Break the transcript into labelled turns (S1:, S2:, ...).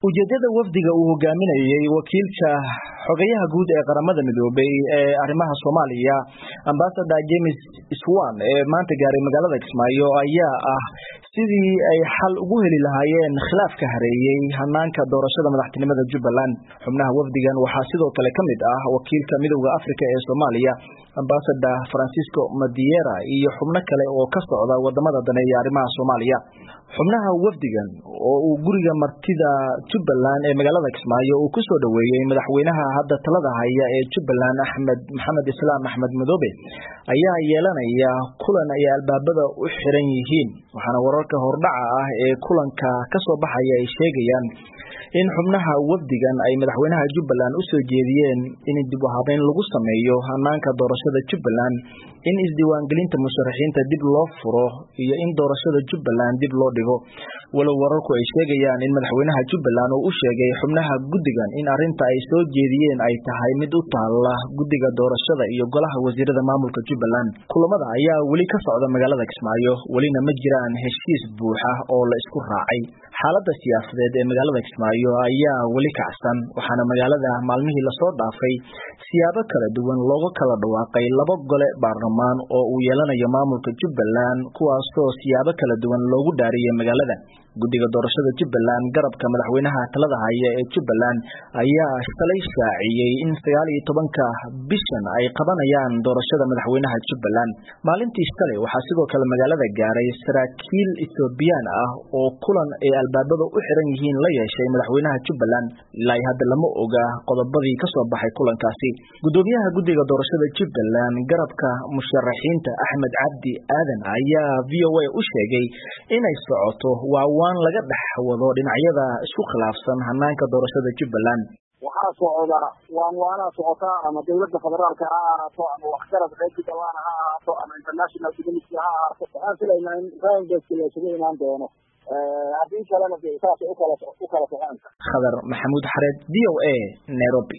S1: ujeedada wafdiga uu hogaaminayay wakiilka xogayaha guud ee qaramada midoobay ee arrimaha Soomaaliya Ambassador James Iswan ee maanta gaaray magaalada Kismaayo ayaa ah sidii ay xal ugu heli lahaayeen khilaafka hareeyay hanaanka doorashada madaxtinimada Jubbaland. Xubnaha wafdigan waxaa sidoo kale kamid ah wakiilka Midowga Afrika ee Soomaaliya Ambassador Francisco Madiera iyo xubno kale oo ka socda wadamada daneeya arrimaha Soomaaliya. xubnaha wafdigan oo uu guriga martida Jubbaland ee magaalada Kismaayo uu ku soo dhaweeyay madaxweynaha hadda talada haya ee Jubbaland Maxamed Islaam Axmed Madoobe ayaa yeelanaya kulan ay albaabada u xiran yihiin, waxaana wararka hordhaca ah ee kulanka ka soo baxaya ay sheegayaan in xubnaha wafdigan ay madaxweynaha Jubbaland u soo jeediyeen in dib u habeyn lagu sameeyo hanaanka doorashada Jubbaland, in isdiiwaangelinta musharaxiinta dib loo furo iyo in doorashada Jubbaland dib loo dhigo. walow wararku ay sheegayaan in madaxweynaha Jubbaland uu u sheegay xubnaha guddigan in arinta ay soo jeediyeen ay tahay mid u taala guddiga doorashada iyo golaha wasiirada maamulka Jubbaland. Kulamada ayaa wali ka socda magaalada Kismaayo, walina ma jiraan heshiis buuxa oo la isku raacay. Xaaladda siyaasadeed ee magaalada Kismaayo ayaa wali kacsan, waxaana magaalada maalmihii la soo dhaafay siyaabo kala duwan looga kala dhawaaqay laba gole baarlamaan oo uu yeelanayo maamulka Jubbaland, kuwaasoo siyaabo kala duwan loogu dhaariyay magaalada. Guddiga doorashada Jubbaland garabka madaxweynaha talada haya ee Jubbaland ayaa shalay shaaciyay in 19ka bishan ay qabanayaan doorashada madaxweynaha Jubbaland. Maalintii shalay waxaa sidoo kale magaalada gaaray saraakiil Ethiopian ah oo kulan ay albaabada u xiran yihiin la yeeshay madaxweynaha Jubbaland. ilaa hadda lama oga qodobadii ka soo baxay kulankaasi. Gudoomiyaha guddiga doorashada Jubbaland garabka musharaxiinta Axmed Cabdi Aadan ayaa VOA u sheegay inay socoto waan laga dhaxwado dhinacyada isku khilaafsan hanaanka doorashada Jubbaland.
S2: waxaa socda waana socota ama dawladda federaalka ha ahaato ama waxgarad Jubbaland ha ahaato ama international community ha ahaato, waxaan filaynaa in raangeeska la isugu imaan doono haddii kalena saas u kala socon.
S1: Khadar Maxamuud Xareed, VOA, Nairobi.